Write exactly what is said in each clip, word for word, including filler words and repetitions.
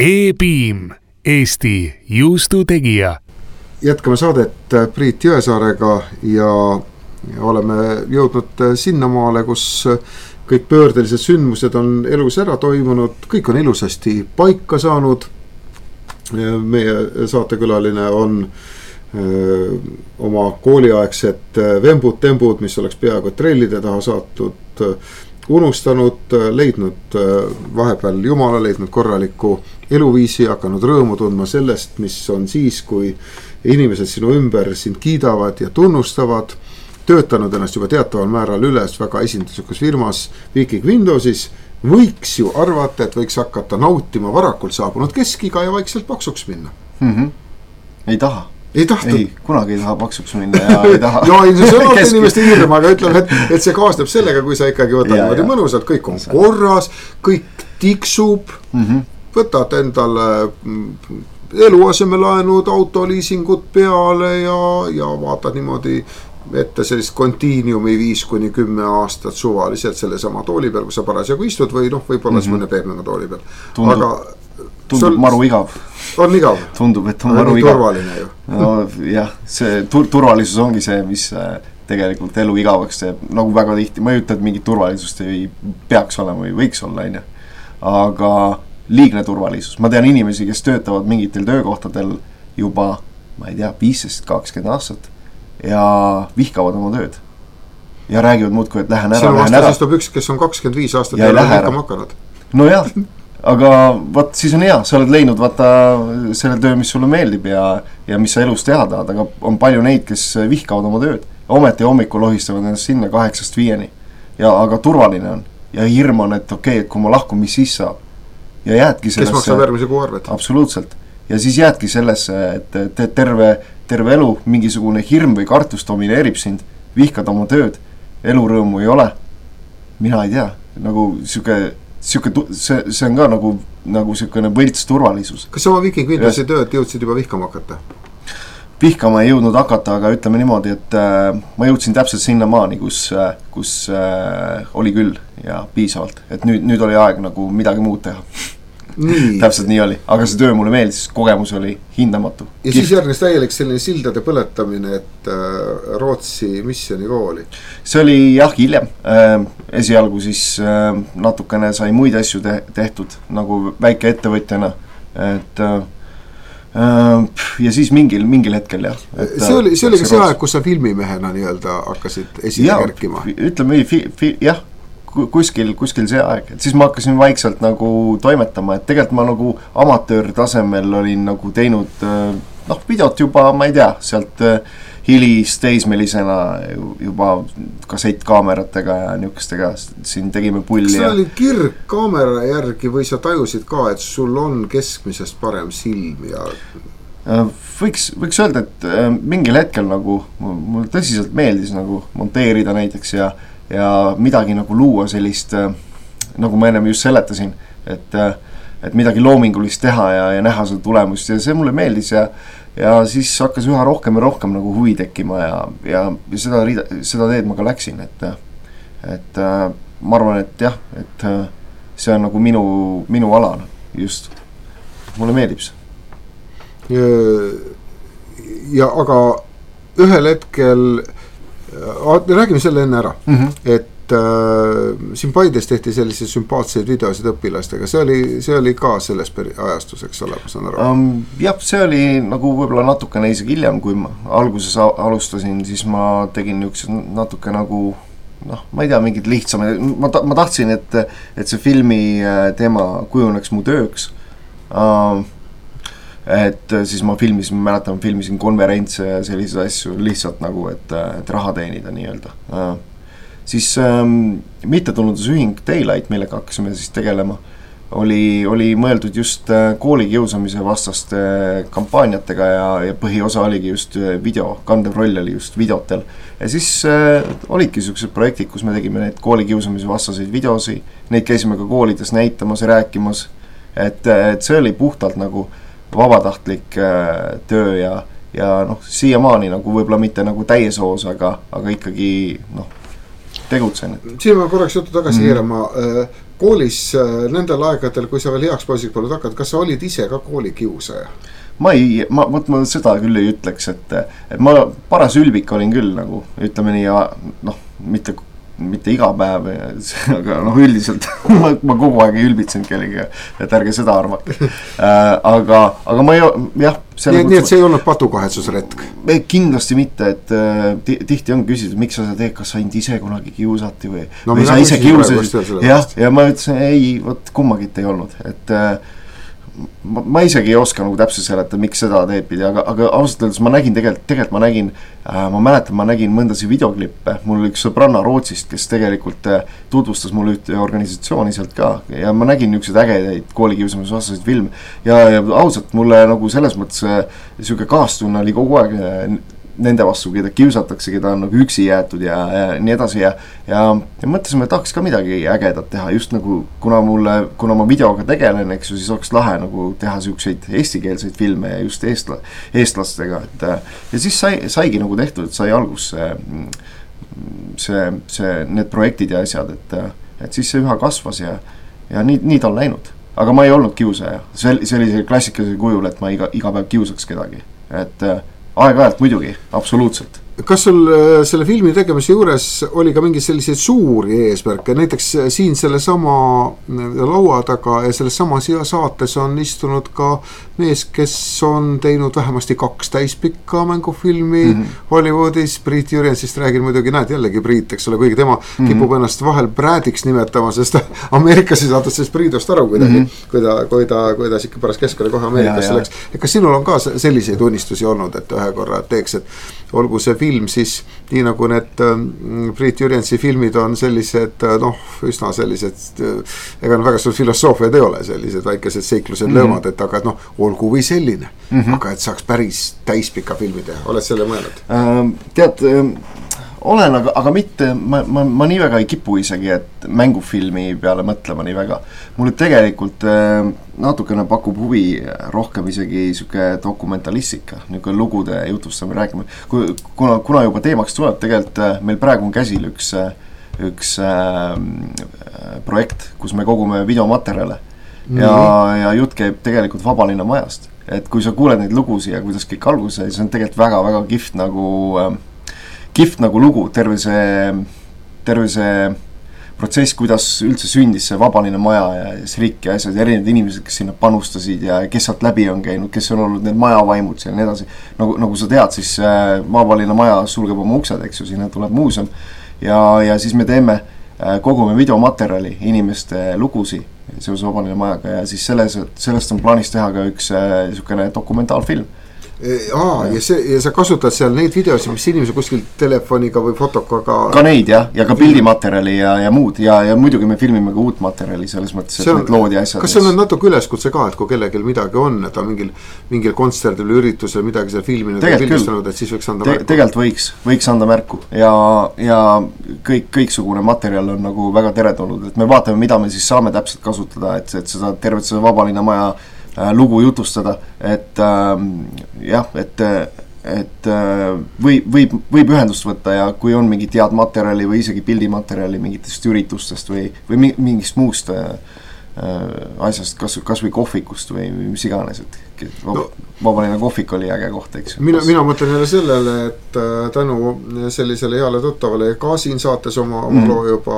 E-Beam, Eesti juustutegija. Jätkame saadet Priit Jõesaarega ja oleme jõudnud sinnamaale, kus kõik pöördelised sündmused on elus ära toimunud, kõik on ilusasti paika saanud. Meie saatekülaline on öö, oma kooliaegset vembud-tembud, mis oleks peaaegu trellide taha saatud, unustanud, leidnud vahepeal Jumala, leidnud korraliku eluviisi, hakanud rõõmu tundma sellest, mis on siis, kui inimesed sinu ümber sind kiidavad ja tunnustavad, töötanud ennast juba teataval määral üles väga esinduslikus firmas Viking Windowsis, võiks ju arvata, et võiks hakata nautima varakult saabunud keskiga ja vaikselt paksuks minna. Mm-hmm. Ei taha. Ei tahtud. Ei, kunagi ei taha paksuks minna ja ei taha. ja ilmselt see on alati inimeste hirm, aga ütleme, et, et see kaasneb sellega, kui sa ikkagi võtad ja, niimoodi mõnusalt, kõik on korras, kõik tiksub, mm-hmm. võtad endale eluasemelaenud, autoliisingut peale ja, ja vaatad niimoodi ette sellist kontiiniumi viis kuni kümme aastat suvaliselt selle sama tooli peal, kus sa parasjagu istud või noh, võib-olla mm-hmm. mõne pehmega tooli peal. Tundub, aga tundub sul, maru igav. On igav? Tundub, et on maru igav. Turvaline ju. No jah, see tur- turvalisus ongi see, mis tegelikult elu igavaks teeb, nagu väga tihti. Ma ei ütle, et mingit turvalisust ei peaks olema või võiks olla, aine. Aga liigne turvalisus. Ma tean inimesi, kes töötavad mingitel töökohtadel juba, ma ei tea, viisteist kakskümmend aastat ja vihkavad oma tööd. Ja räägivad muudku, et lähen ära, lähen ära. Sinu vastas üks, kes on kakskümmend viis aastat ja ei vihkama hakanud. No jah, aga vaat siis on hea, sa oled leidnud vaata selle töö, mis sulle meeldib ja, ja mis sa elus teha tahad, aga on palju neid, kes vihkavad oma tööd. Ometi hommikul lohistavad ennast sinna kaheksast viieni. Ja, aga turvaline on. Ja hirm on, et okei, okay, et kui ma lahkun, mis siis saab. Ja jäädki sellesse... Kes maksab järgmise kuu arvet? Absoluutselt. Ja siis jäädki sellesse, et, et terve, terve elu mingisugune hirm või kartus domineerib sind, vihkad oma tööd, elurõõmu ei ole. Mina ei tea, nagu siuke, siuke, see, see on ka nagu, nagu siukene võlts turvalisus. Kas sama Viking Windowsi tööd jõudsid juba vihkama hakata? Vihkama ei jõudnud hakata, aga ütleme niimoodi, et äh, ma jõudsin täpselt sinna maani, kus, äh, kus äh, oli küll ja piisavalt. Et nüüd, nüüd oli aeg nagu midagi muud teha. Nii. Täpselt nii oli, aga see töö mulle meeldis, kogemus oli hindamatu. Ja Kift. Siis järgnes täielik selline sildade põletamine, et äh, Rootsi missionikooli. See oli jah hiljem, äh, esialgu siis äh, natukene sai muid asju te- tehtud, nagu väike ettevõtjana, et äh, ja siis mingil, mingil hetkel jah. Et, see oli, see oli ka see aeg, kus sa filmimehena nii-öelda hakkasid esile kerkima. Ütleme, fi, fi, jah. Kuskil, kuskil see aeg, et siis ma hakkasin vaikselt nagu toimetama, et tegelikult ma nagu amatöör tasemel olin nagu teinud noh, videot juba, ma ei tea, sealt hilis teismelisena juba kassettkaameratega ja niukestega siin tegime pulli. Kas oli kirg kaamera järgi või sa tajusid ka, et sul on keskmisest parem silm ja... Võiks, võiks öelda, et mingil hetkel nagu mul tõsiselt meeldis nagu monteerida näiteks ja ja midagi nagu luua sellist, nagu ma ennem just seletasin, et, et midagi loomingulist teha ja, ja näha seda tulemust ja see mulle meeldis ja, ja siis hakkas üha rohkem ja rohkem nagu huvi tekkima ja, ja, ja seda, seda teed ma ka läksin, et, et ma arvan, et jah, et see on nagu minu, minu ala just, mulle meeldib see. Ja, ja aga ühel hetkel räägime selle enne ära, mm-hmm. et äh, siin Paides tehti sellise sümpaatseid videosid õpilastega, see oli, see oli ka selles peri- ajastuseks olemas, on aru? Um, jah, see oli nagu võib-olla natukene isegi hiljem, kui ma alguses alustasin, siis ma tegin niisugused natuke nagu, noh, ma ei tea, mingid lihtsamad, ma, ta, ma tahtsin, et, et see filmi teema kujuneks mu tööks, um, et siis ma filmisin, ma mäletan, filmisin konverentse ja selliseid asju lihtsalt nagu, et, et raha teenida nii-öelda. Siis ähm, mittetulundusühing Daylight, millega hakkasime siis tegelema, oli, oli mõeldud just koolikiusamise vastaste kampaaniatega ja, ja põhiosa oligi just video, kandev roll oli just videotel. Ja siis äh, olidki sellised projektid, kus me tegime neid koolikiusamise vastaseid videosi, neid käisime ka koolides näitamas ja rääkimas, et, et see oli puhtalt nagu vabatahtlik äh, töö ja, ja noh, siiamaani nagu võib-olla mitte nagu täies hoos, aga, aga ikkagi noh, tegutsen. Siin ma korraks juttu tagasi mm. keerama. koolis nendel aegadel, kui sa veel heaks poisiks polnud hakanud, kas sa olid ise ka koolikiusaja? Ma ei, ma, ma, ma seda küll ei ütleks, et, et ma paras ülbik olin küll nagu, ütleme nii, noh, mitte, mitte iga päev, aga noh, üldiselt ma, ma kogu aeg ei ülbitsenud kellega, et ärge seda arvake. Äh, aga, aga ma ei, jah. Nii, nii, et see ei olnud patukahetsusretk? Kindlasti mitte, et tihti on küsitud, miks sa seda teed, kas sa ainult ise kunagi kiusati või, no, või sa ise kiusasid. Jah, ja ma ütlesin, ei, võt kummagit ei olnud, et Ma, ma isegi ei oska nagu täpselt seletada, miks seda teed pidi, aga, aga ausalt öeldes ma nägin tegelikult, tegelikult ma nägin, äh, ma mäletan, ma nägin mõndasi videoklippe, mul oli üks sõbranna Rootsist, kes tegelikult äh, tutvustas mulle ühte organisatsiooni sealt ka ja ma nägin niisuguseid ägedaid koolikiusamise vastaseid filme ja, ja ausalt mulle nagu selles mõttes äh, niisugune kaastunne oli kogu aeg äh, nende vastu, keda kiusatakse, keda on nagu üksi jäetud ja, ja nii edasi ja, ja, ja mõtlesime, et tahaks ka midagi ägedat teha, just nagu kuna mulle, kuna ma videoga tegelen, eks ju, siis oleks lahe nagu teha siukseid eestikeelseid filme ja just eestla, eestlastega, et ja siis sai, saigi nagu tehtud, et sai algus see, see, see, need projektid ja asjad, et, et siis see üha kasvas ja, ja nii, nii ta on läinud, aga ma ei olnud kiusaja, see, see oli see klassikalisel kujul, et ma iga, iga päev kiusaks kedagi, et aeg-ajalt muidugi, absoluutselt. Kas sul selle filmi tegemise juures oli ka mingi selliseid suuri eesmärke, näiteks siin selle sama laua taga ja selles samas saates on istunud ka mees, kes on teinud vähemasti kaks täispikka mängufilmi mm -hmm. Hollywoodis, Priit Jürjensist räägin muidugi, näed jällegi Priit, eks ole, kuigi tema mm -hmm. kipub ennast vahel Bradiks nimetama, sest Ameerikas ei saadud sellest Priidust aru kuidagi, mm -hmm. kui ta, kui ta, kui ta ikka pärast keskkooli kohe Ameerikasse läks. Kas sinul on ka selliseid unistusi olnud, et ühe korra teeks, et olgu see film siis nii nagu need äh, Priit Jürjensi filmid on sellised noh, üsna sellised, ega väga suur filosoofiad ei ole, sellised väikesed seiklused mm -hmm. lõõmad, et aga et noh, olgu või selline mm, -hmm. aga et saaks päris täispika filmi teha, oled selle mõelnud äh,? Tead äh, olen, aga, aga mitte, ma, ma, ma nii väga ei kipu isegi, et mängufilmi peale mõtlema nii väga. Mulle tegelikult äh, natukene pakub huvi rohkem isegi siuke dokumentalistika, niisugune lugude jutustamine rääkima. Kui, kuna, kuna juba teemaks tuleb, tegelikult äh, meil praegu on käsil üks, üks äh, projekt, kus me kogume videomaterjale ja, ja jutt käib tegelikult Vabalinna majast. Et kui sa kuuled neid lugusi ja kuidas kõik alguse, siis on tegelikult väga-väga kihvt nagu äh, kihvt nagu lugu, terve see, terve see protsess, kuidas üldse sündis see Vabalinna maja ja see riik ja asjad ja erinevad inimesed, kes sinna panustasid ja kes sealt läbi on käinud, kes on olnud need majavaimud ja nii edasi. Nagu, nagu sa tead, siis Vabalinna maja sulgeb oma uksed, eks ju, sinna tuleb muuseum ja, ja siis me teeme, kogume videomaterjali, inimeste lugusi seoses Vabalinna majaga ja siis selles, sellest on plaanis teha ka üks niisugune dokumentaalfilm. Aa, ja, see, ja sa kasutad seal neid videosi, mis inimese kuskil telefoniga või fotokaga ka neid jah, ja ka pildimaterjali ja, ja muud ja, ja muidugi me filmime ka uut materjali selles mõttes, et on, need lood ja asjad. Kas see on natuke üleskutse ka, et kui kellelgi midagi on, et ta mingil, mingil kontserdil või üritusel midagi seal filminud ja pildistanud, et siis võiks anda Te, märku? Tegelikult võiks, võiks anda märku ja, ja kõik, kõiksugune materjal on nagu väga teretulnud, et me vaatame, mida me siis saame täpselt kasutada, et, et seda tervet seda Vabalinna maja lugu jutustada, et äh, jah, et, et äh, võib, võib, võib ühendust võtta ja kui on mingit head materjali või isegi pildimaterjali mingitest üritustest või, või mingist muust äh, asjast, kas, kas või kohvikust või, või mis iganes, et no, Vabalinna kohvik oli äge koht, eks. Mina, mina mõtlen jälle sellele, et äh, tänu sellisele heale tuttavale ka siin saates oma, oma mm. loo juba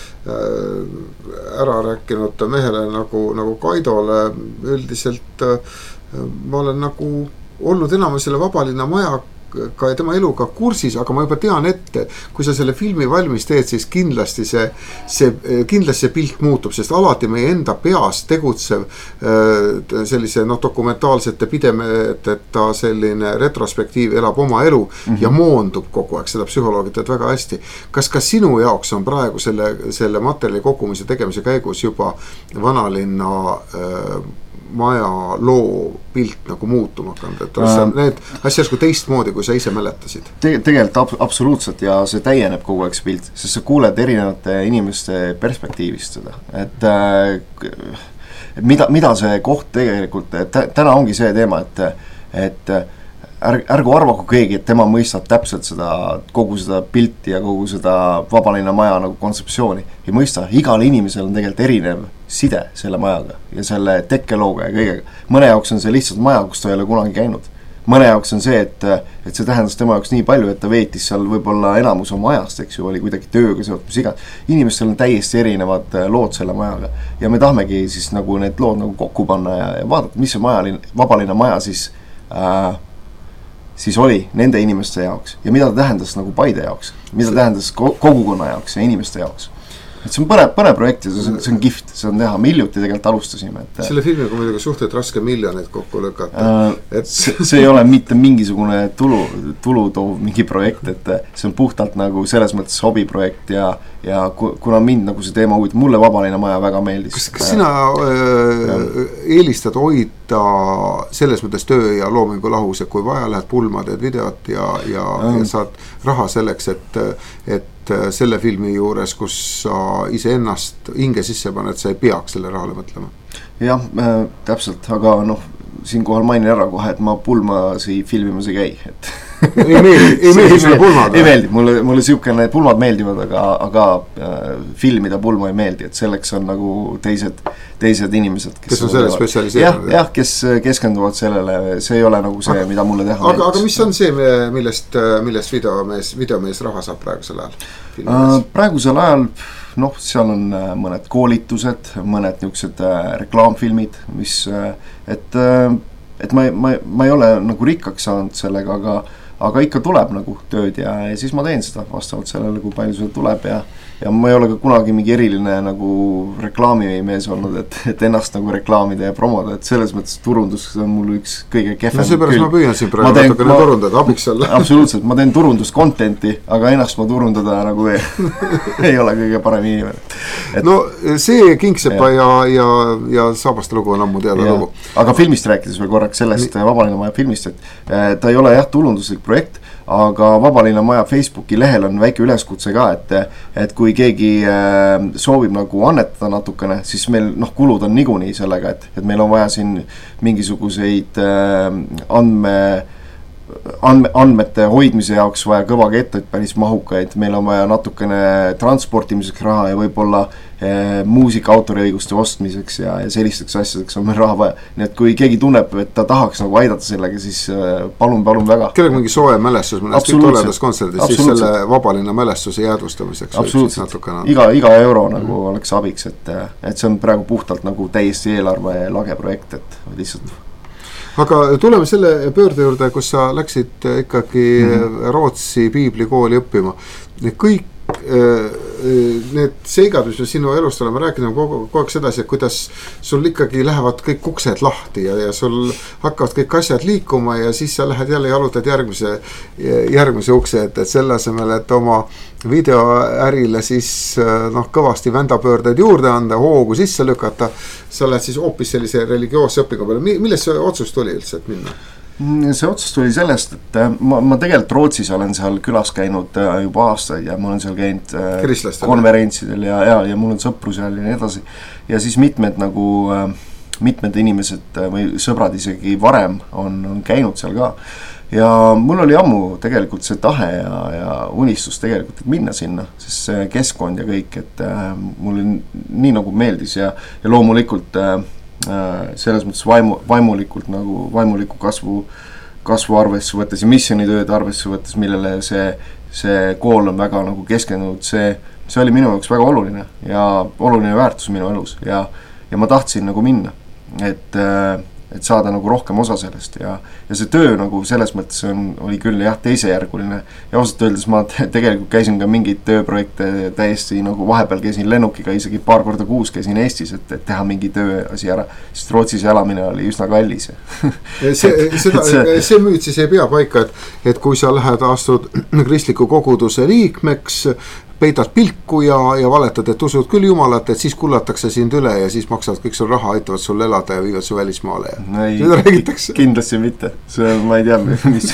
äh, ära rääkinud mehele nagu, nagu Kaidole üldiselt äh, ma olen nagu olnud enam selle Vabalinna maja ka tema eluga kursis, aga ma juba tean ette, kui sa selle filmi valmis teed, siis kindlasti see, see, kindlasti see pilt muutub, sest alati meie enda peas tegutsev sellise no, dokumentaalsete pidemeteta selline retrospektiiv elab oma elu mm-hmm. ja moondub kogu aeg, seda psühholoogid tead väga hästi. Kas ka sinu jaoks on praegu selle, selle materjali kogumise tegemise käigus juba Vanalinna äh, maja loo pilt nagu muutuma hakanud, et äh, need asjad kui teistmoodi, kui sa ise mäletasid? Te, tegelikult ab, absoluutselt ja see täieneb kogu aeg see pilt, sest sa kuuled erinevate inimeste perspektiivist seda, et äh, mida, mida see koht tegelikult, täna ongi see teema, et, et ärg, ärgu arvagu keegi, et tema mõistab täpselt seda, kogu seda pilti ja kogu seda Vabalinna maja nagu kontseptsiooni. Ei mõista, igal inimesel on tegelikult erinev side selle majaga ja selle tekkelooga ja kõigega. Mõne jaoks on see lihtsalt maja, kus ta ei ole kunagi käinud. Mõne jaoks on see, et, et see tähendas tema jaoks nii palju, et ta veetis seal võib-olla enamus oma ajast, eks ju, oli kuidagi tööga seotud, mis iga. Inimestel on täiesti erinevad lood selle majaga ja me tahmegi siis nagu need lood nagu kokku panna ja, ja vaadata, mis see maja, Vabalinna maja siis, äh, siis oli nende inimeste jaoks ja mida ta tähendas nagu Paide jaoks, mida tähendas kogukonna jaoks ja inimeste jaoks. Et see on põne, põne projekt ja see on, see on gift, see on teha, me hiljuti tegelikult alustasime. Et, selle filmiga muidugi suhteid raske miljoneid kokku lõkata. Äh, et... see, see ei ole mitte mingisugune tulu, tulu toov mingi projekt, et see on puhtalt nagu selles mõttes hobiprojekt ja, ja kuna mind nagu see teema huvit, mulle Vabalinna maja väga meeldis. Kas, kas sina äh, eelistad hoida selles mõttes töö ja loomingu lahus, et kui vaja lähed pulma, teed videot ja, ja, ähm. ja saad raha selleks, et, et selle filmi juures, kus sa ise ennast hinge sisse paned, sa ei peaks selle rahale mõtlema. Jah, äh, täpselt, aga noh, siinkohal mainin ära kohe, et ma pulmasi filmimas ei käi, et ei meeldi, ei meeldi sulle pulmad? Ei meeldi, mulle, mulle siukene, pulmad meeldivad, aga, aga äh, filmida pulma ei meeldi, et selleks on nagu teised, teised inimesed, kes, kes on selle spetsialiseerinud. Jah, jah, kes keskenduvad sellele, see ei ole nagu see, aga, mida mulle teha aga, meeldis. Aga mis on see, millest, millest videomees, videomees raha saab praegusel ajal? Äh, praegusel ajal, noh, seal on mõned koolitused, mõned niisugused reklaamfilmid, mis, et, et ma, ma, ma ei ole nagu rikkaks saanud sellega, aga aga ikka tuleb nagu tööd ja, ja siis ma teen seda vastavalt sellele, kui palju seda tuleb ja, ja ma ei ole ka kunagi mingi eriline nagu reklaamimees olnud, et, et ennast nagu reklaamida ja promoda, et selles mõttes turundus on mul üks kõige kehvem. No seepärast ma püüan siin praegu natukene turundada, abiks olla. Absoluutselt, ma teen turundust contenti, aga ennast ma turundada nagu ei, ei ole kõige parem inimene. Et, no see Kingsepa ja, ja, ja Saabaste lugu on ammu teada lugu. Aga filmist rääkides veel korraks sellest Nii. Vabalinna maja filmist, et ta ei ole jah tulunduslik projekt, aga Vabalinna maja Facebooki lehel on väike üleskutse ka, et, et kui keegi soovib nagu annetada natukene, siis meil noh, kulud on niikuinii sellega, et, et meil on vaja siin mingisuguseid andme Andme, andmete hoidmise jaoks vaja kõva ketteid päris mahukaid, meil on vaja natukene transportimiseks raha ja võib-olla eh, muusika autoriõiguste ostmiseks ja, ja sellisteks asjadeks on meil raha vaja. Nii et kui keegi tunneb, et ta tahaks nagu aidata sellega, siis eh, palun, palun väga. Kellegi mingi soe mälestus mõnest toledas kontserdis, siis selle Vabalinna mälestuse jäädvustamiseks. Absoluutselt, iga, iga euro nagu mm. oleks abiks, et, et see on praegu puhtalt nagu täiesti eelarve lage projekt, et lihtsalt aga tuleme selle pöörde juurde, kus sa läksid ikkagi mm-hmm. Rootsi piiblikooli õppima. Kõik need seigad, mis me sinu elust oleme rääkinud, on kogu, kogu aeg sedasi, et kuidas sul ikkagi lähevad kõik uksed lahti ja, ja sul hakkavad kõik asjad liikuma ja siis sa lähed jälle jalutad järgmise, järgmise ukse, et, et selle asemel, et oma videoärile siis noh, kõvasti vändapöördeid juurde anda, hoogu sisse lükata, sa lähed siis hoopis sellise religioosse õpingu peale. Millest see otsus tuli üldse, et minna? See otsus tuli sellest, et ma, ma tegelikult Rootsis olen seal külas käinud juba aastaid ja ma olen seal käinud Kristlastel. Konverentsidel ja, ja, ja mul on sõpru seal ja nii edasi. Ja siis mitmed nagu, mitmed inimesed või sõbrad isegi varem on, on käinud seal ka. Ja mul oli ammu tegelikult see tahe ja, ja unistus tegelikult, et minna sinna, sest see keskkond ja kõik, et mulle nii nagu meeldis ja, ja loomulikult selles mõttes vaimu, vaimulikult nagu vaimuliku kasvu, kasvu arvesse võttes ja missionitööd arvesse võttes, millele see, see kool on väga nagu keskendunud, see, see oli minu jaoks väga oluline ja oluline väärtus minu elus ja, ja ma tahtsin nagu minna, et, et saada nagu rohkem osa sellest ja, ja see töö nagu selles mõttes on, oli küll jah teisejärguline ja ausalt öeldes ma tegelikult käisin ka mingeid tööprojekte täiesti nagu vahepeal käisin lennukiga isegi paar korda kuus käisin Eestis, et, et teha mingi töö asi ära, sest Rootsis elamine oli üsna kallis. see, seda, see... see müüd siis ei pea paika, et, et kui sa lähed astud kristliku koguduse liikmeks, peidad pilku ja, ja valetad, et usud küll jumalat, et siis kullatakse sind üle ja siis maksavad kõik sul raha, aitavad sul elada ja viivad su välismaale ja ei, seda räägitakse. Kindlasti mitte, see on, ma ei tea, mis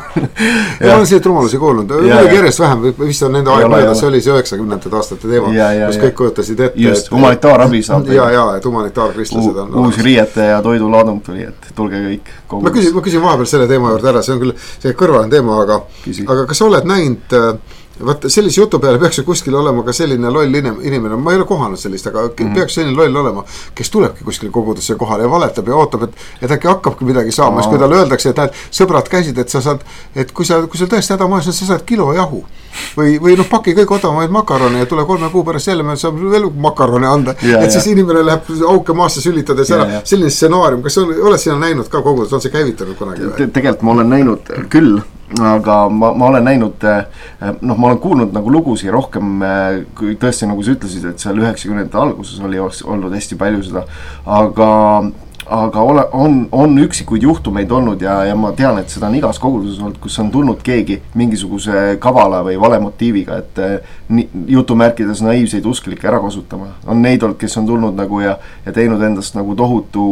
ja olen siit rumalusi kuulnud, muidugi järjest vähem, vist on nende aeg mööda, see oli see üheksakümnendate aastate teema, ja, ja, kus ja. kõik kujutasid ette. Just, et, humanitaarabi saab. Ja, ja, et humanitaarkristlased on. Uus riiete ja toidulaadung tuli, et tulge kõik. Ma küsin, ma küsin vahepeal selle teema juurde ära, see on küll see kõrvaline teema, aga, aga kas sa oled näinud, vaat sellise jutu peale peaks ju kuskil olema ka selline loll inimene, ma ei ole kohanud sellist, aga mm. peaks selline loll olema, kes tulebki kuskil kogudusse kohale ja valetab ja ootab, et, et äkki hakkabki midagi saama, siis kui talle öeldakse, et näed, sõbrad käisid, et sa saad, et kui sa, kui sa tõesti häda maas, sa saad kilo jahu või, või noh, paki kõik odavamaid makarone ja tule kolme kuu pärast jälle, me saab veel makarone anda, ja, et ja. Siis inimene läheb auke maasse sülitades ära, ja, ja. Selline stsenaarium, kas on, oled sina näinud ka kogudus, on see käivitanud kunagi? Te, tegelikult ma olen näinud küll, aga ma, ma olen näinud, noh, ma olen kuulnud nagu lugusi rohkem, kui tõesti nagu sa ütlesid, et seal üheksakümnendate alguses oli olnud hästi palju seda, aga, aga ole, on, on üksikuid juhtumeid olnud ja, ja ma tean, et seda on igas koguduses olnud, kus on tulnud keegi mingisuguse kavala või vale motiiviga, et ni, jutumärkides naiivseid usklikke ära kasutama. On neid olnud, kes on tulnud nagu ja, ja teinud endast nagu tohutu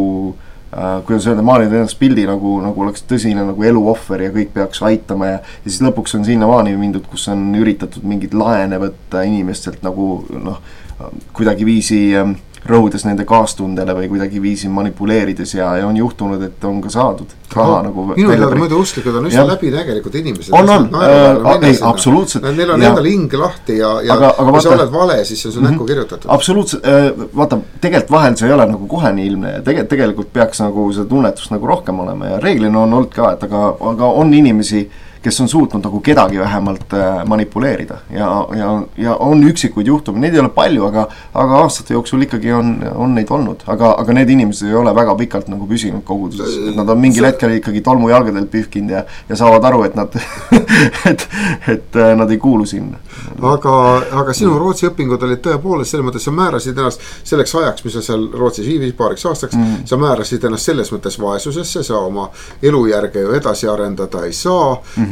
Uh, kuidas öelda, maalinud ennast pildi nagu, nagu oleks tõsine nagu eluohver ja kõik peaks aitama ja, ja siis lõpuks on sinna maani mindud, kus on üritatud mingid laene võtta inimestelt nagu noh, kuidagi viisi um, rõhudes nende kaastundele või kuidagi viisi manipuleerides ja, ja on juhtunud, et on ka saadud raha no, nagu minu teada muidu usklikud on üsna läbinägelikud inimesed. On, on, äh, ei, absoluutselt. Neil on endal hing lahti ja, ja aga, aga kui vaata, sa oled vale, siis on su näkku kirjutatud. Absoluutselt, äh, vaata, tegelikult vahel see ei ole nagu kohe nii ilmne ja tegelikult, tegelikult peaks nagu see tunnetust nagu rohkem olema ja reeglina on olnud ka, et aga, aga on inimesi, kes on suutnud nagu kedagi vähemalt manipuleerida ja, ja, ja on üksikuid juhtumi, neid ei ole palju, aga, aga aastate jooksul ikkagi on, on neid olnud, aga, aga need inimesed ei ole väga pikalt nagu püsinud koguduses, et nad on mingil hetkel ikkagi tolmu jalgadelt pühkinud ja, ja saavad aru, et nad, et, et nad ei kuulu sinna. Aga, aga sinu Rootsi õpingud olid tõepoolest, selles mõttes sa määrasid ennast selleks ajaks, mis sa seal Rootsis viivis paariks aastaks, mm. sa määrasid ennast selles mõttes vaesusesse, sa oma elujärge ju edasi arendada ei saa, mm.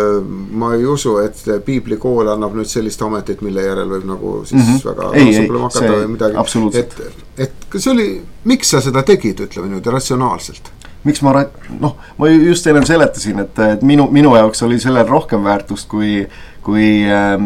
ma ei usu, et piiblikool annab nüüd sellist ametit, mille järel võib nagu siis mm -hmm. väga ei, ei, makata või midagi. Et, et see oli, miks sa seda tegid, ütleme nüüd ratsionaalselt? Miks ma, noh, ma just enne seletasin, et, et minu, minu jaoks oli sellel rohkem väärtust, kui, kui,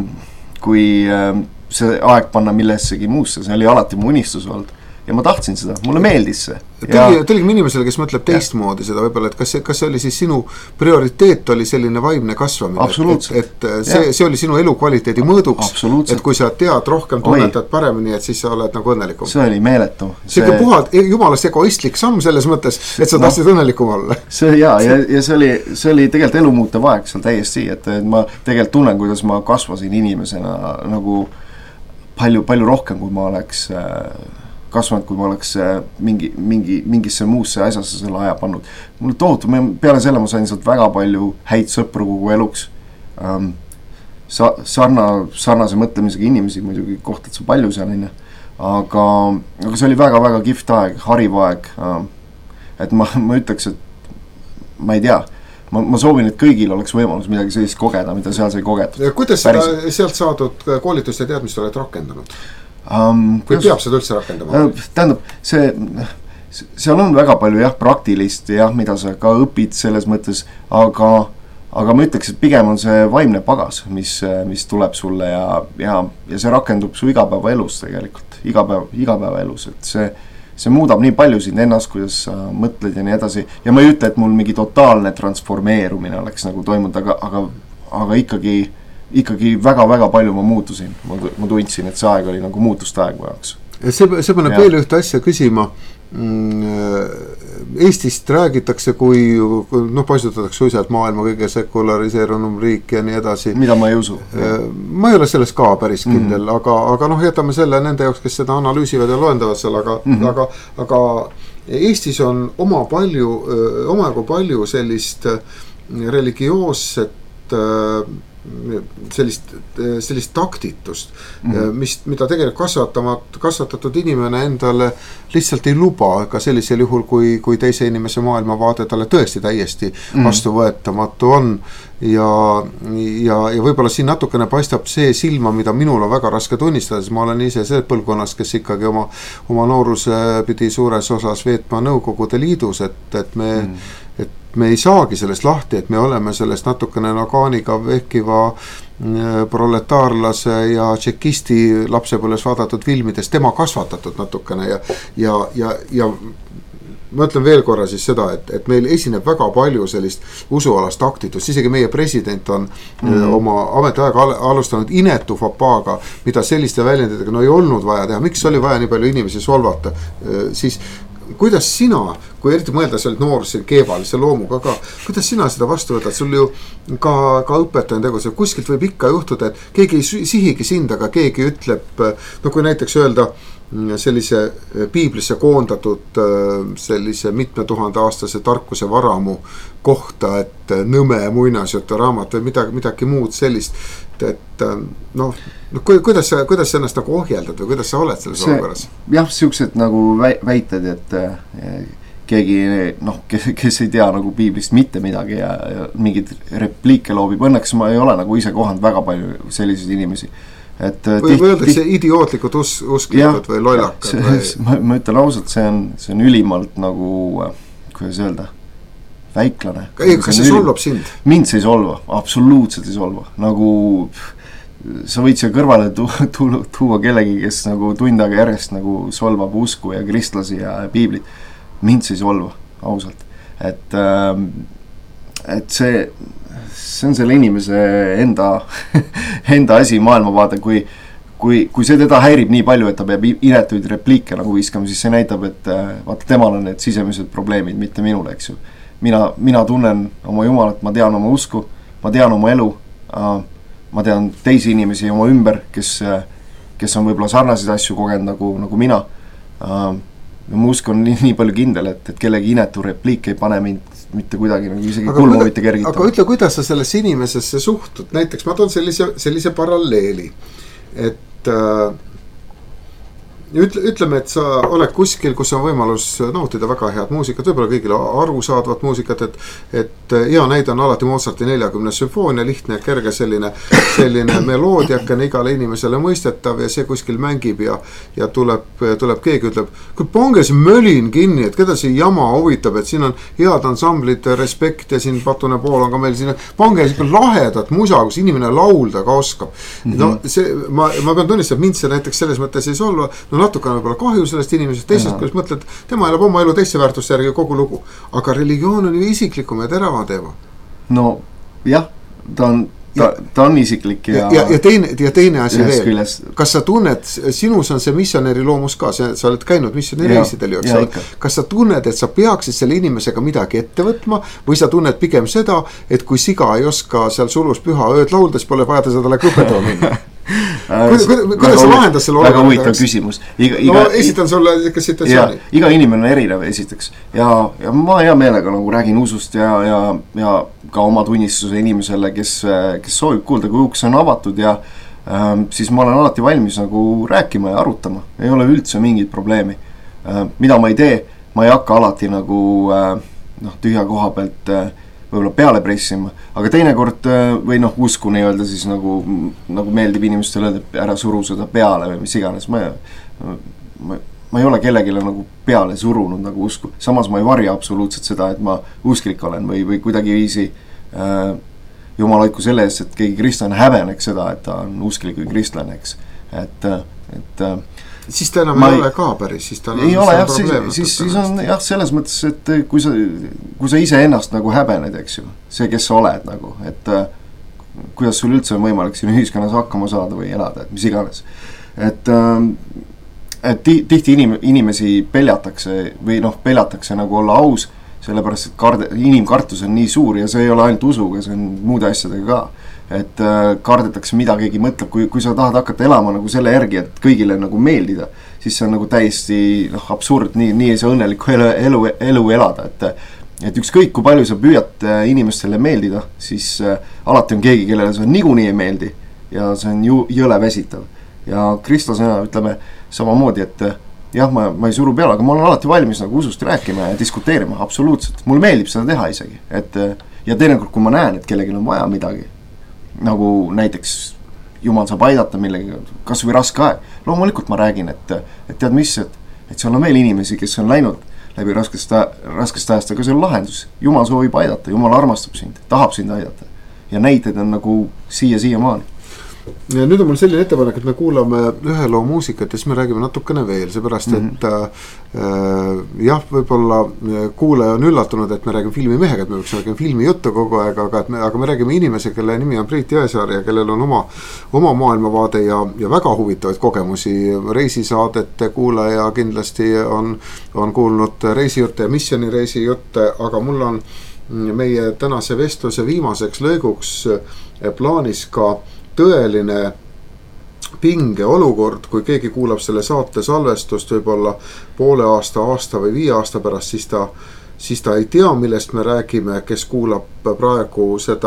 kui see aeg panna millessegi muusse, see oli alati mu unistus olnud. Ja ma tahtsin seda, mulle meeldis see. Tõlgime inimesele, kes mõtleb teistmoodi seda võib-olla, et kas see, kas see oli siis sinu prioriteet oli selline vaimne kasvamine, et, et see, see oli sinu elukvaliteedi mõõduks, et kui sa tead rohkem, tunnetad paremini, et siis sa oled nagu õnnelikum. See oli meeletu. See ikka puhad, jumalast egoistlik samm selles mõttes, et sa tahtsid no, õnnelikum olla. See ja, ja, ja see oli, see oli tegelikult elumuutev aeg seal täiesti, et ma tegelikult tunnen, kuidas ma kasvasin inimesena nagu palju, palju rohkem, kui ma oleks kasvanud, kui ma oleks mingi, mingi, mingisse muusse asjasse selle aja pannud. Mulle tohutu, peale selle ma sain sealt väga palju häid sõpru kogu eluks. Um, sa, sarna, sarnase mõtlemisega inimesi muidugi kohtad sa palju seal, aga, aga see oli väga-väga kihvt aeg, hariv aeg. Um, et ma, ma ütleks, et ma ei tea, ma, ma soovin, et kõigil oleks võimalus midagi sellist kogeda, mida seal sai kogetud. Kuidas seda sealt saadud koolitust ja teadmist oled rakendanud? Um, kui peab seda üldse rakendama? Tähendab, see, seal on väga palju jah, praktilist jah, mida sa ka õpid selles mõttes, aga, aga ma ütleks, et pigem on see vaimne pagas, mis, mis tuleb sulle ja, ja, ja see rakendub su igapäeva elus tegelikult, igapäeva, igapäeva elus, et see, see muudab nii palju sind ennast, kuidas sa mõtled ja nii edasi ja ma ei ütle, et mul mingi totaalne transformeerumine oleks nagu toimunud, aga, aga, aga ikkagi ikkagi väga-väga palju ma muutusin. Ma, ma tundsin, et see aeg oli nagu muutuste aeg vajaks. See, see paneb veel ühte asja küsima. Eestist räägitakse, kui noh, paisutatakse suisa, et maailma kõige sekulariseerunum riik ja nii edasi. Mida ma ei usu. Ma ei ole selles ka päris kindel, mm -hmm. aga, aga noh, jätame selle nende jaoks, kes seda analüüsivad ja loendavad seal, aga, mm -hmm. aga, aga Eestis on oma palju, omagu palju sellist religioosset sellist, sellist taktitust mm., mis, mida tegelikult kasvatamat, kasvatatud inimene endale lihtsalt ei luba ka sellisel juhul, kui, kui teise inimese maailmavaade talle tõesti täiesti mm. vastuvõetamatu on ja, ja, ja võib-olla siin natukene paistab see silma, mida minul on väga raske tunnistada, sest ma olen ise see põlvkonnas, kes ikkagi oma, oma nooruse pidi suures osas veetma Nõukogude Liidus, et, et me mm. et me ei saagi sellest lahti, et me oleme sellest natukene Nagaaniga vehkiva proletaarlase ja tšekisti lapsepõlves vaadatud filmides tema kasvatatud natukene ja, ja, ja, ja ma ütlen veel korra siis seda, et, et meil esineb väga palju sellist usualast taktitust, isegi meie president on mm. oma ametiaega alustanud inetu fapaaga, mida selliste väljenditega no ei olnud vaja teha, miks oli vaja nii palju inimesi solvata, siis kuidas sina, kui eriti mõelda, sa olid noor keevalise loomuga ka, kuidas sina seda vastu võtad, sul ju ka, ka õpetaja tegutseb, kuskilt võib ikka juhtuda, et keegi ei sihigi sind, aga keegi ütleb, no kui näiteks öelda sellise piiblisse koondatud sellise mitme tuhande aastase tarkuse varamu kohta, et nõme muinasjutu raamat või midagi, midagi muud sellist, et noh, no, kuidas sa, kuidas sa ennast nagu ohjeldad või kuidas sa oled selles olukorras? jah, siuksed nagu väited, et keegi noh, kes, kes ei tea nagu piiblist mitte midagi ja, ja mingid repliike loobib, õnneks ma ei ole nagu ise kohanud väga palju selliseid inimesi. Et või tihti, öeldakse tihti, idiootlikud us, usklikud või lollakad või... ma, ma ütlen ausalt, see on, see on ülimalt nagu, kuidas öelda, väiklane. Ei, kas see solvab sind? Mind see ei solva, absoluutselt ei solva. Nagu sa võid siia kõrvale tuua, tuua, tuua kellegi, kes nagu tund aega järjest nagu solvab usku ja kristlasi ja piiblit. Mind see ei solva, ausalt. Et, et see... see on selle inimese enda, enda asi, maailmavaade, kui, kui, kui see teda häirib nii palju, et ta peab inetuid repliike nagu viskama, siis see näitab, et vaata, temal on need sisemised probleemid, mitte minul, eks ju. Mina, mina tunnen oma Jumalat, ma tean oma usku, ma tean oma elu, ma tean teisi inimesi oma ümber, kes, kes on võib-olla sarnaseid asju kogenud nagu, nagu mina. Ja mu usk on nii, nii palju kindel, et, et kellegi inetu repliik ei pane mind mitte kuidagi nagu isegi aga kulmu mitte kergitama. Aga ütle, kuidas sa sellesse inimesesse suhtud? Näiteks ma toon sellise, sellise paralleeli, et äh, ütle, ütleme, et sa oled kuskil, kus on võimalus nautida väga head muusikat, võib-olla kõigile arusaadvat muusikat, et, et hea näide on alati Mozarti neljakümnes sümfoonia, lihtne ja kerge selline, selline meloodiakene igale inimesele mõistetav ja see kuskil mängib ja, ja tuleb, tuleb keegi ütleb, kui pange see mölin kinni, et keda see jama huvitab, et siin on head ansamblid, respekt ja siin Patune pool on ka meil siin, pange siuke lahedat musa, kus inimene laulda ka oskab. Mm-hmm. No see, ma, ma pean tunnistama, mind see näiteks selles mõttes ei solva, no natukene võib-olla kahju sellest inimesest, teisest, kuidas mõtled, tema elab oma elu teisse väärtuste järgi kogu lugu. Aga religioon on ju isiklikum ja terava teema. No jah, ta on, ta, ta on isiklik ja... Ja, ja, teine, ja teine asi veel, küles. Kas sa tunned, sinus on see missionäri loomus ka, sa oled käinud missionäri reisidel ju, kas sa tunned, et sa peaksid selle inimesega midagi ette võtma või sa tunned pigem seda, et kui siga ei oska seal sulus püha ööd lauldes, pole vaja ta talle kõpetama minna? Kuidas sa lahendas selle väga huvitav küsimus iga, iga, no esitan sulle ikka situatsiooni ja, iga inimene on erinev esiteks ja, ja ma hea meelega nagu räägin usust ja, ja, ja ka oma tunnistuse inimesele, kes, kes soovib kuulda, kui uks on avatud ja ähm, siis ma olen alati valmis nagu rääkima ja arutama, ei ole üldse mingit probleemi äh, mida ma ei tee, ma ei hakka alati nagu äh, noh, tühja koha pealt äh, võib-olla peale pressima, aga teinekord või noh, usku nii-öelda siis nagu, nagu meeldib inimestele öelda, ära suru seda peale või mis iganes, ma, ma, ma ei ole kellegile nagu peale surunud nagu usku, samas ma ei varja absoluutselt seda, et ma usklik olen või, või kuidagi viisi äh, jumal hoidku selle eest, et keegi kristlane häbeneks seda, et ta on usklik või kristlane, eks, et, et siis ta enam ma ei ole ka päris, siis ta on ei ole jah, siis, siis, siis on jah selles mõttes, et kui sa, kui sa ise ennast nagu häbened, eks ju, see, kes sa oled nagu, et kuidas sul üldse on võimalik siin ühiskonnas hakkama saada või elada, et mis iganes. Et, et tihti inim, inimesi peljatakse või noh, peljatakse nagu olla aus, sellepärast, et karde, inimkartus on nii suur ja see ei ole ainult usuga, see on muude asjadega ka. Et äh, kardetakse, mida keegi mõtleb, kui, kui sa tahad hakata elama nagu selle järgi, et kõigile nagu meeldida, siis see on nagu täiesti noh, absurd, nii, nii ei saa õnnelikku elu, elu, elu elada, et et ükskõik kui palju sa püüad inimestele meeldida, siis alati on keegi, kellele see niikuinii ei meeldi ja see on ju jõle väsitav. Ja Kristo sõna ütleme samamoodi, et jah, ma, ma ei suru peale, aga ma olen alati valmis nagu usust rääkima ja diskuteerima, absoluutselt. Mulle meeldib seda teha isegi, et ja teinekord, kui ma näen, et kellelgi on vaja midagi, nagu näiteks Jumal saab aidata millegi, kas või raske aeg, loomulikult ma räägin, et, et tead mis, et, et seal on veel inimesi, kes on läinud läbi raskest, raskest ajast, aga see on lahendus. Jumal soovib aidata, Jumal armastab sind, tahab sind aidata ja näiteid on nagu siia-siia maani. Ja nüüd on mul selline ettepanek, et me kuulame ühe loo muusikat ja siis me räägime natukene veel, seepärast, et mm-hmm. äh, jah, võib-olla kuulaja on üllatunud, et me räägime filmimehega, et me võiks räägime filmi juttu kogu aeg, aga, et me, aga me räägime inimese, kelle nimi on Priit Jõesaar ja kellel on oma, oma maailmavaade ja, ja väga huvitavaid kogemusi. Reisisaadete kuulaja kindlasti on, on kuulnud reisijutte ja missioni reisijutte, aga mul on meie tänase vestluse viimaseks lõiguks plaanis ka tõeline pinge olukord, kui keegi kuulab selle saate salvestust võib-olla poole aasta, aasta või viie aasta pärast, siis ta, siis ta ei tea, millest me räägime, kes kuulab praegu seda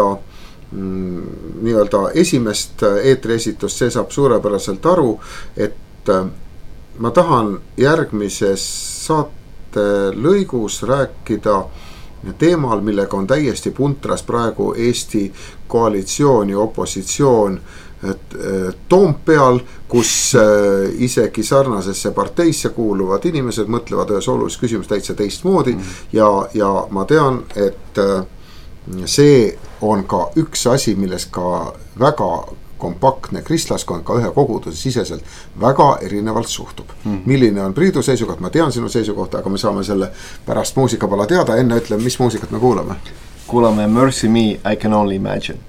mm, nii-öelda esimest eetriesitust, see saab suurepäraselt aru, et ma tahan järgmises saate lõigus rääkida teemal, millega on täiesti puntras praegu Eesti koalitsioon ja opositsioon et, Toompeal, kus isegi sarnasesse parteisse kuuluvad inimesed mõtlevad ühes olulises küsimus täitsa teistmoodi mm. ja, ja ma tean, et see on ka üks asi, milles ka väga kompaktne kristlaskond ka ühe koguduse siseselt väga erinevalt suhtub. Mm. Milline on Priidu seisukoht, ma tean sinu seisukohta, aga me saame selle pärast muusikapala teada. Enne ütleme, mis muusikat me kuulame? Kuulame Mercy Me, I Can Only Imagine.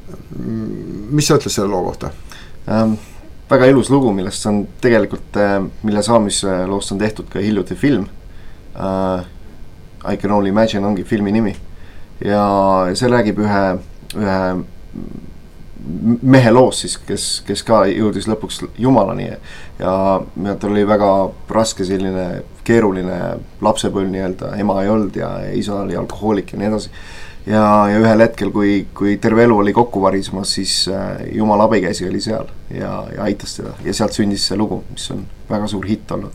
Mis sa ütles selle loo kohta? Ähm, väga ilus lugu, millest on tegelikult, mille saamisloost on tehtud ka hiljuti film. Äh, I Can Only Imagine ongi filmi nimi. Ja see räägib ühe, ühe mehe loos siis, kes, kes ka jõudis lõpuks Jumalani ja, ja tal oli väga raske selline keeruline lapsepõlv nii-öelda, ema ei olnud ja isa oli alkohoolik ja nii edasi. Ja, ja ühel hetkel, kui, kui terve elu oli kokku varismas, siis Jumal abikäsi oli seal ja, ja aitas teda ja sealt sündis see lugu, mis on väga suur hitt olnud.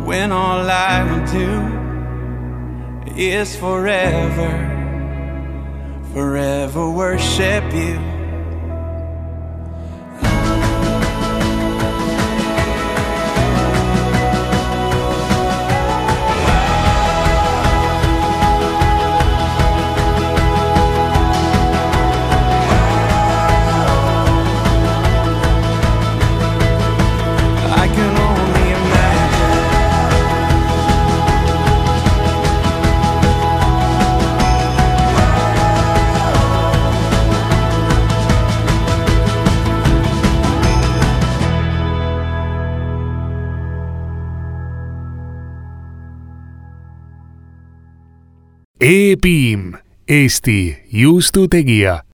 when all I will do is forever, forever worship you. E-piim, Eesti juustutegija.